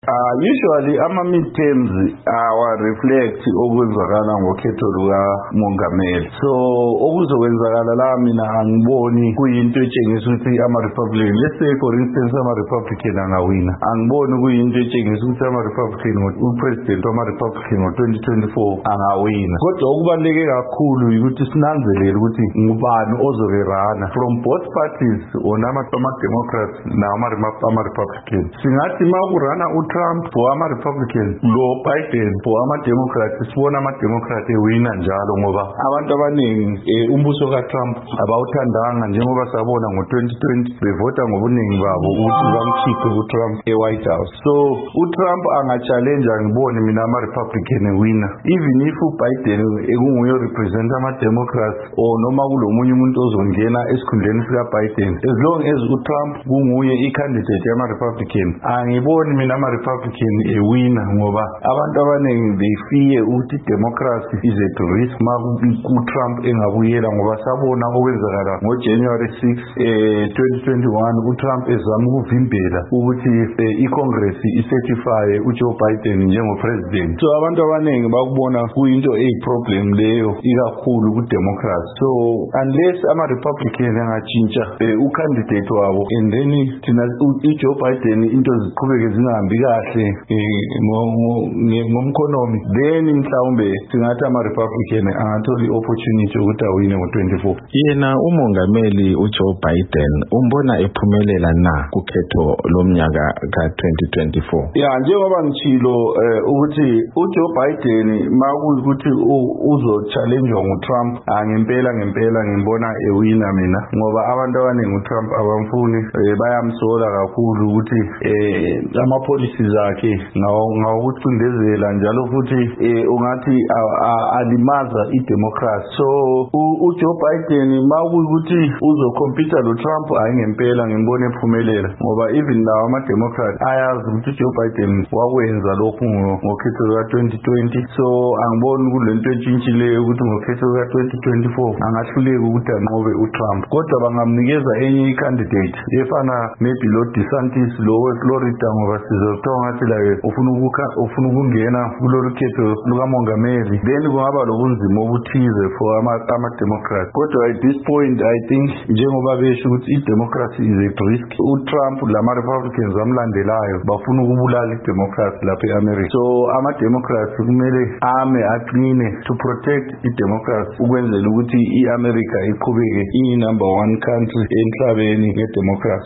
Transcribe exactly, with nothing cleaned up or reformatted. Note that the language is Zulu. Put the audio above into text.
Uh, usually ama midterms awa reflect okwenzakala ngokhetho luka mongameli. So okuzokwenzakala la mina angiboni kuyinto etshengisa ukuthi ama Republican, let's say for instance ama Republican angawina. Angiboni kuyinto etshengisa ukuthi ama Republican upresident wama Republican ngo twenty twenty-four angawina. Kodwa okubaleke kakhulu ukuthi sinanzelele ukuthi ngubani ozoberana from both parties onama Democrats nama Republican. Singathi makurana uTrump for ama Republican lo Biden for ama Democrats, sibona ama Democrats ewina njalo ngoba abantu abaningi eh, umbuso kaTrump abawuthandanga njengoba sabona ngo twenty twenty bevota ngobuningi babo ukuthi bamkhiphe uTrump eWhite House. So uTrump angachallenge ngibone mina ama Republican ewina, even if uBiden ekunguye represent ama Democrats or noma kulomunye umuntu ozongena esikhundleni sika Biden, as long as uTrump kunguye i-candidate yama Republican, angiboni mina ama Republican ewina ngoba abantu abaningi they fear ukuthi democracy is at risk ma uTrump engabuyela, ngoba sabona okwenzakala ngo January sixth eh twenty twenty-one uTrump ezama ukuvimbela ukuthi eh, iCongress icertify uJoe Biden njengo president. So abantu abaningi bakubona kuyinto eyiproblem leyo ikakhulu ku Democrats. So unless ama Republican angatshintsha eh, ucandidate wabo and then thina uJoe Biden into ziqhubeke zingahambi kahle ngomkhonomi, then mhlawumbe singathi ama Republican angathola i-opportunity ukuthi awine ngo twenty-four. Yena umongameli uJoe Biden umbona ephumelela na kukhetho lomnyaka ka twenty twenty-four? Ya njengoba ngitshilo eh, ukuthi uJoe Biden makuthi uzo challenge ngoTrump, angempela ngempela ngimbona ewina mina ngoba abantu abaningi uTrump abamfuni, eh, bayamsola kakhulu ukuthi eh, ama policies akhe ngawukucindezela njalo futhi eh, ungathi alimaza i-democracy. So uJoe Biden makuthi uzocompete lo Trump ayingempela ngimbona ephumelela ngoba even nawo ama Democrat ayazi ukuthi uJoe Biden wakwenza lokhu ngokhetho ka twenty twenty. So angiboni kulento entshintshileyo ukuthi ngokhetho ka twenty twenty-four angahluleka ukuthi anqobe uTrump, kodwa bangamnikeza enye i-candidate efana maybe lo DeSantis lo weFlorida ngoba sizothola ngathi la ufuna ukuka ufuna ukungena kulolu khetho luka mongameli, then kungaba lobunzima obuthize for ama ama Democrats. Kodwa at this point I think njengoba besho ukuthi i-democracy is at risk, uTrump lama Republicans amlandelayo bafuna ukubulala i-democracy lapha eAmerica. So ama Democrats kumele ame aqine to protect i-democracy ukwenzela ukuthi iAmerica iqhubeke iyi number one country emhlabeni nge-democracy.